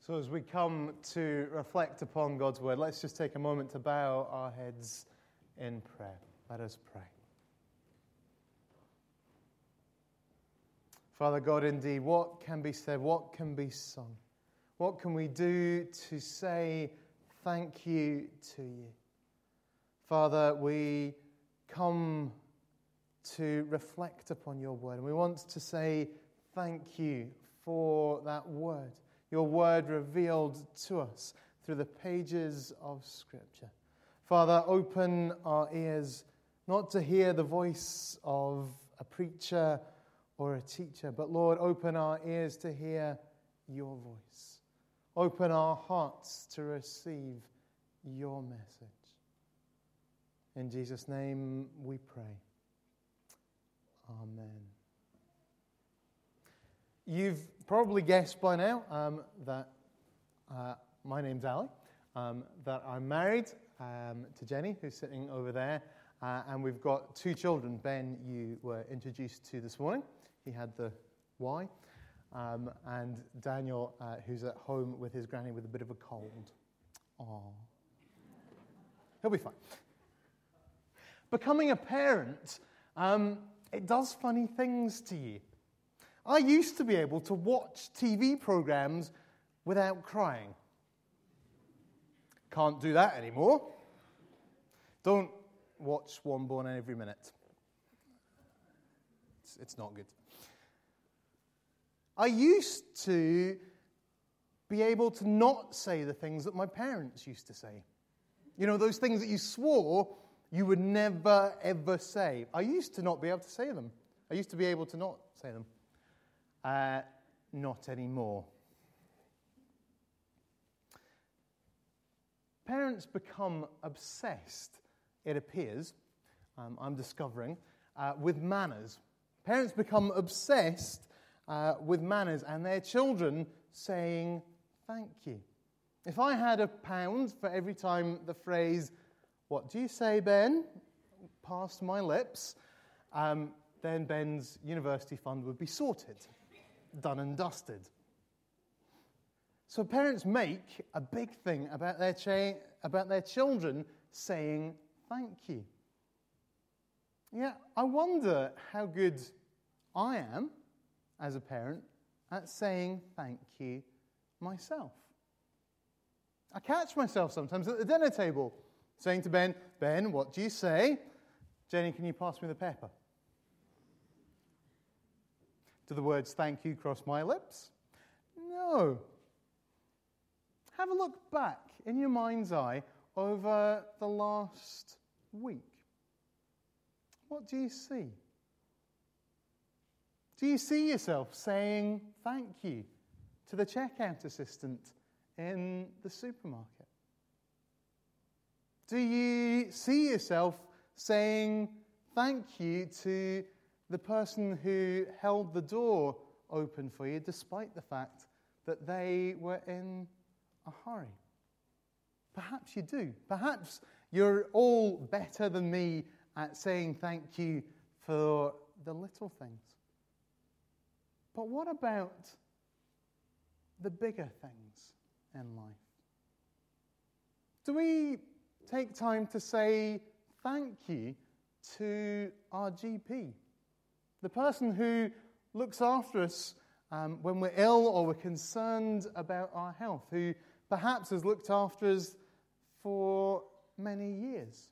So as we come to reflect upon God's word, let's just take a moment to bow our heads in prayer. Let us pray. Father God, indeed, what can be said, what can be sung? What can we do to say thank you to you? Father, we come to reflect upon your word, and we want to say thank you for that word, your word revealed to us through the pages of Scripture. Father, open our ears not to hear the voice of a preacher or a teacher, but Lord, open our ears to hear your voice. Open our hearts to receive your message. In Jesus' name we pray. Amen. You've probably guessed by now that my name's Ali, that I'm married to Jenny, who's sitting over there, and we've got two children. Ben, you were introduced to this morning. He had the Y. And Daniel, who's at home with his granny with a bit of a cold. Aww. He'll be fine. Becoming a parent, it does funny things to you. I used to be able to watch TV programs without crying. Can't do that anymore. Don't watch One Born Every Minute. It's not good. I used to be able to not say the things that my parents used to say. You know, those things that you swore you would never, ever say. I used to not be able to say them. I used to be able to not say them. Not anymore. Parents become obsessed, it appears, I'm discovering, with manners. Parents become obsessed with manners and their children saying thank you. If I had £1 for every time the phrase, "What do you say, Ben?" passed my lips, then Ben's university fund would be sorted, done and dusted. So parents make a big thing about their children saying thank you. Yeah, I wonder how good I am as a parent at saying thank you myself. I catch myself sometimes at the dinner table saying to Ben, "Ben, what do you say?" "Jenny, can you pass me the pepper?" Do the words thank you cross my lips? No. Have a look back in your mind's eye over the last week. What do you see? Do you see yourself saying thank you to the checkout assistant in the supermarket? Do you see yourself saying thank you to the person who held the door open for you despite the fact that they were in a hurry? Perhaps you do. Perhaps you're all better than me at saying thank you for the little things. But what about the bigger things in life? Do we take time to say thank you to our GP, the person who looks after us when we're ill or we're concerned about our health, who perhaps has looked after us for many years?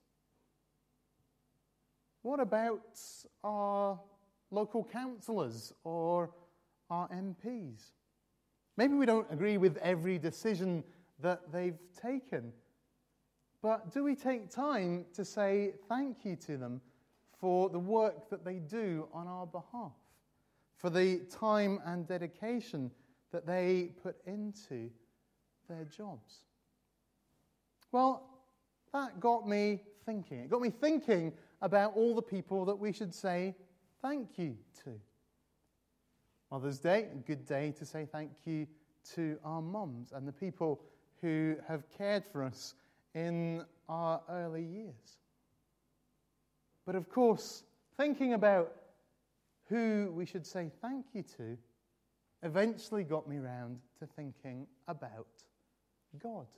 What about our local councillors or our MPs? Maybe we don't agree with every decision that they've taken, but do we take time to say thank you to them for the work that they do on our behalf, for the time and dedication that they put into their jobs? Well, that got me thinking. It got me thinking about all the people that we should say thank you to. Mother's Day, a good day to say thank you to our mums and the people who have cared for us in our early years. But of course, thinking about who we should say thank you to eventually got me round to thinking about God.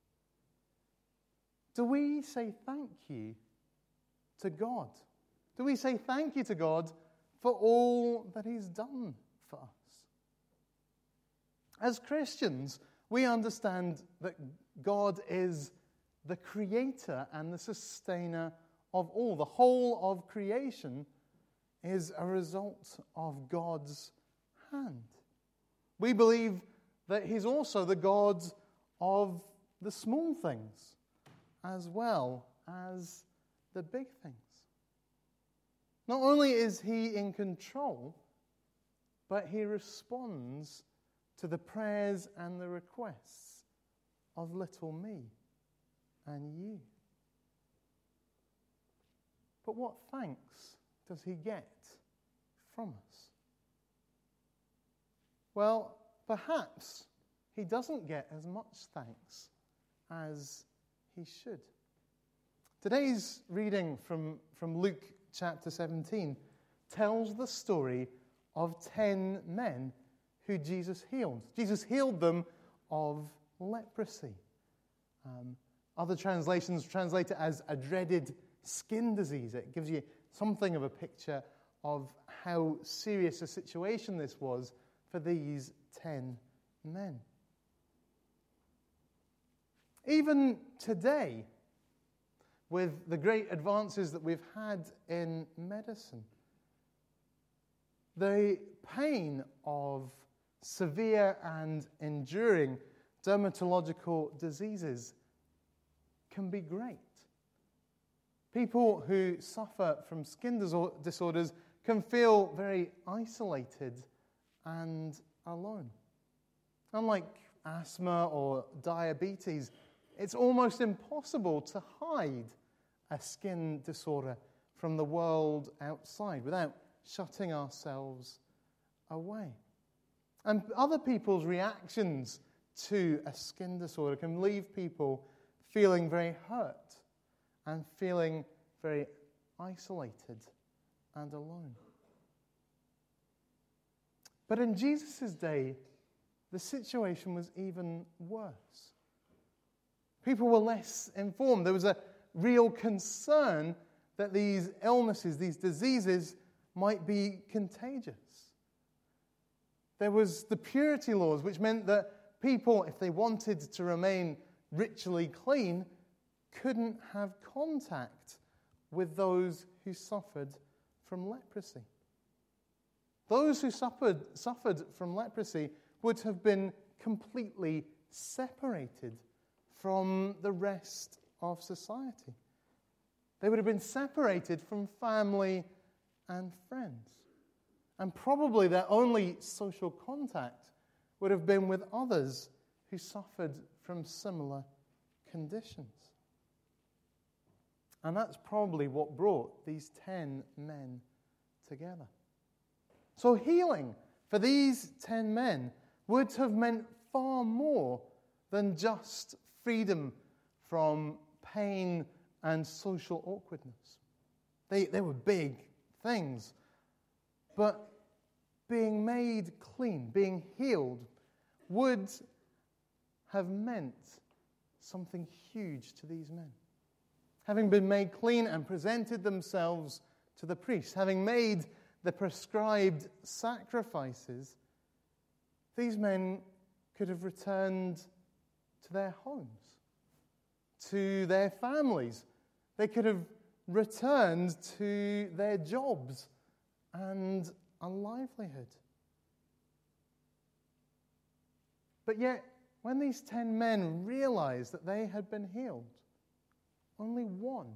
Do we say thank you to God? Do we say thank you to God for all that He's done for us? As Christians, we understand that God is the creator and the sustainer of all. The whole of creation is a result of God's hand. We believe that He's also the God of the small things as well as the big things. Not only is He in control, but He responds to the prayers and the requests of little me and you. But what thanks does He get from us? Well, perhaps He doesn't get as much thanks as He should. Today's reading from Luke chapter 17 tells the story of 10 men who Jesus healed. Jesus healed them of leprosy. Other translations translate it as a dreaded skin disease. It gives you something of a picture of how serious a situation this was for these 10 men. Even today, with the great advances that we've had in medicine, the pain of severe and enduring dermatological diseases can be great. People who suffer from skin disorders can feel very isolated and alone. Unlike asthma or diabetes, it's almost impossible to hide a skin disorder from the world outside without shutting ourselves away. And other people's reactions to a skin disorder can leave people feeling very hurt and feeling very isolated and alone. But in Jesus' day, the situation was even worse. People were less informed. There was a real concern that these illnesses, these diseases, might be contagious. There was the purity laws, which meant that people, if they wanted to remain ritually clean, couldn't have contact with those who suffered from leprosy. Those who suffered from leprosy would have been completely separated from the rest of society. They would have been separated from family and friends. And probably their only social contact would have been with others who suffered from similar conditions. And that's probably what brought these 10 men together. So healing for these 10 men would have meant far more than just freedom from pain and social awkwardness. They were big things. But being made clean, being healed, would have meant something huge to these men. Having been made clean and presented themselves to the priest, having made the prescribed sacrifices, these men could have returned to their homes, to their families. They could have returned to their jobs and a livelihood. But yet, when these 10 men realized that they had been healed, only one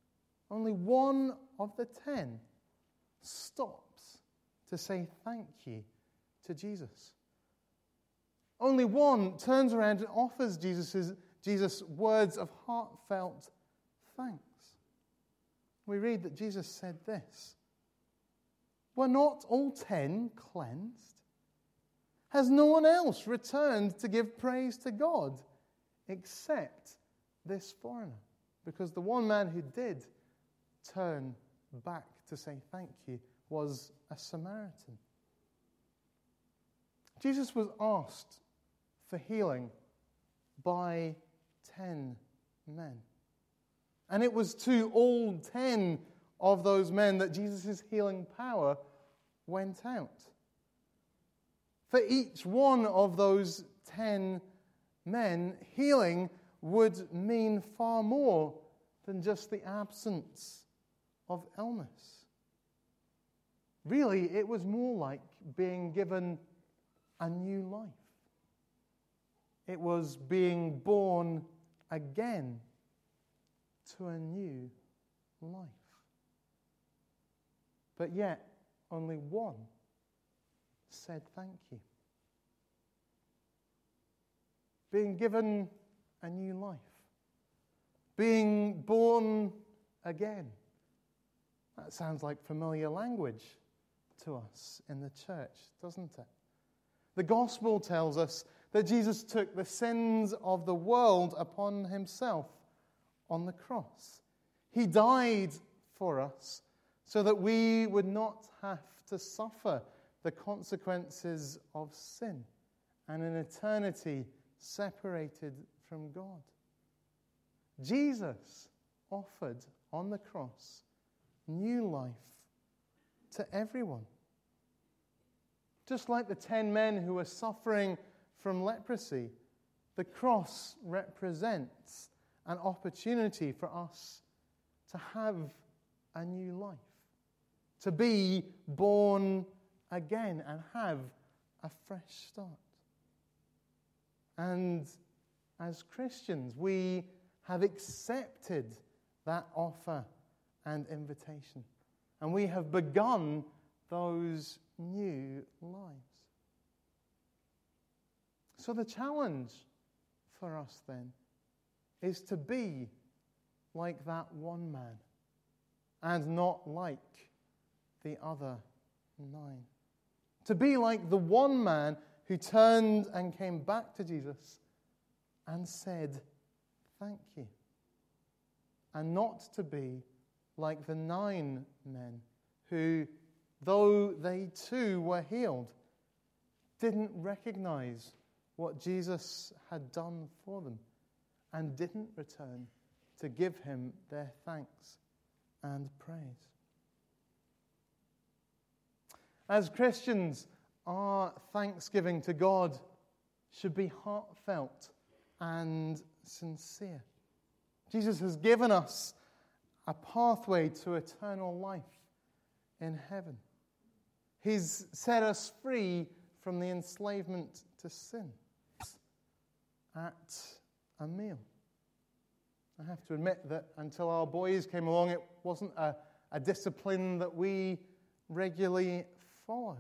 of the 10 stops to say thank you to Jesus. Only one turns around and offers Jesus words of heartfelt thanks. We read that Jesus said this: "Were not all 10 cleansed? Has no one else returned to give praise to God except this foreigner?" Because the one man who did turn back to say thank you was a Samaritan. Jesus was asked for healing by 10 men. And it was to all 10 of those men that Jesus' healing power went out. For each one of those 10 men, healing would mean far more than just the absence of illness. Really, it was more like being given a new life. It was being born again to a new life. But yet, only one said thank you. Being given a new life. Being born again. That sounds like familiar language to us in the church, doesn't it? The gospel tells us that Jesus took the sins of the world upon himself on the cross. He died for us so that we would not have to suffer the consequences of sin and an eternity separated from God. Jesus offered on the cross new life to everyone. Just like the 10 men who were suffering from leprosy, the cross represents an opportunity for us to have a new life, to be born again and have a fresh start. And as Christians, we have accepted that offer and invitation. And we have begun those new lives. So the challenge for us then is to be like that one man and not like the other 9. To be like the one man who turned and came back to Jesus and said, thank you. And not to be like the 9 men who, though they too were healed, didn't recognize what Jesus had done for them and didn't return to give him their thanks and praise. As Christians, our thanksgiving to God should be heartfelt and sincere. Jesus has given us a pathway to eternal life in heaven. He's set us free from the enslavement to sin at a meal. I have to admit that until our boys came along, it wasn't a discipline that we regularly followed.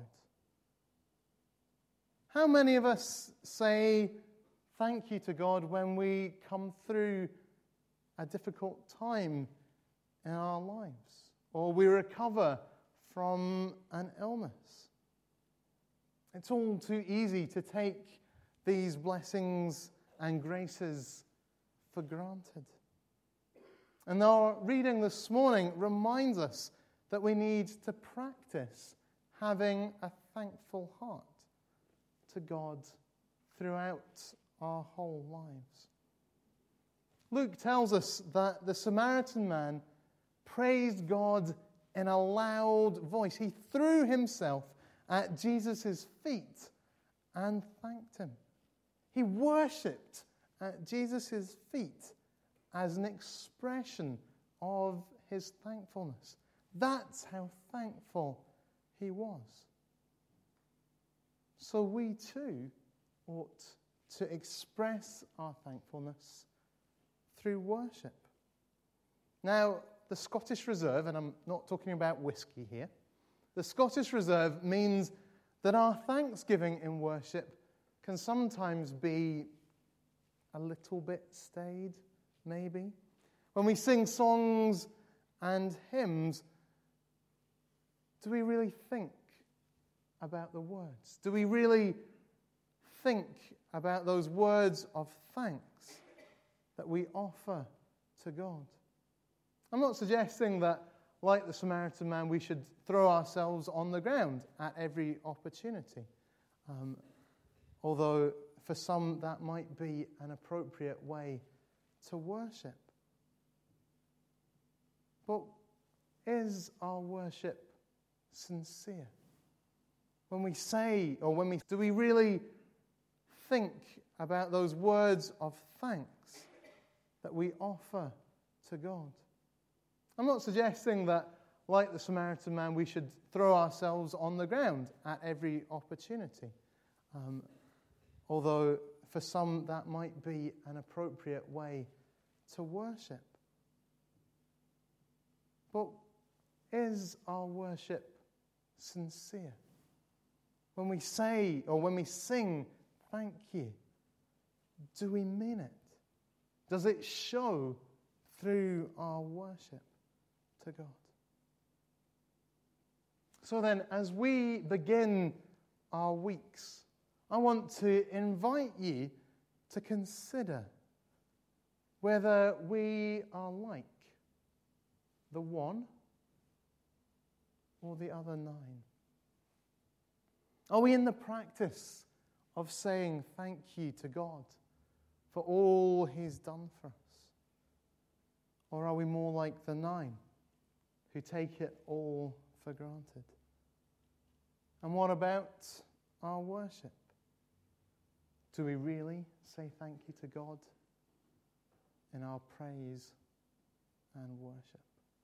How many of us say thank you to God when we come through a difficult time in our lives, or we recover from an illness? It's all too easy to take these blessings and graces for granted. And our reading this morning reminds us that we need to practice having a thankful heart to God throughout our whole lives. Luke tells us that the Samaritan man praised God in a loud voice. He threw himself at Jesus' feet and thanked him. He worshipped at Jesus' feet as an expression of his thankfulness. That's how thankful he was. So we too ought to express our thankfulness through worship. Now, the Scottish Reserve, and I'm not talking about whiskey here, the Scottish Reserve means that our thanksgiving in worship can sometimes be a little bit staid, maybe. When we sing songs and hymns, do we really think about the words? Do we really think about those words of thanks that we offer to God? I'm not suggesting that, like the Samaritan man, we should throw ourselves on the ground at every opportunity. although for some that might be an appropriate way to worship. But is our worship sincere? When we say, do we really think about those words of thanks that we offer to God? I'm not suggesting that, like the Samaritan man, we should throw ourselves on the ground at every opportunity. Although for some that might be an appropriate way to worship. But is our worship sincere? When we say or when we sing, thank you, do we mean it? Does it show through our worship to God? So then, as we begin our weeks, I want to invite you to consider whether we are like the one or the other 9. Are we in the practice of saying thank you to God for all He's done for us? Or are we more like the 9 who take it all for granted? And what about our worship? Do we really say thank you to God in our praise and worship?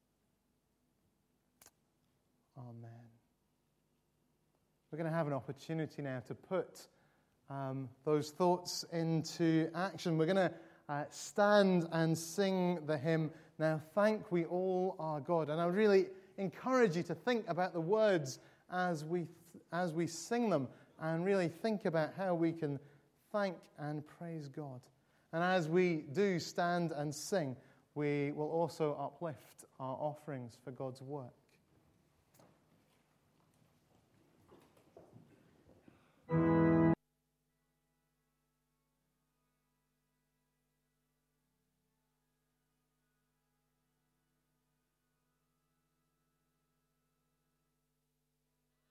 Amen. We're going to have an opportunity now to put those thoughts into action. We're going to stand and sing the hymn, Now Thank We All Our God. And I really encourage you to think about the words as we sing them and really think about how we can thank and praise God. And as we do stand and sing, we will also uplift our offerings for God's work.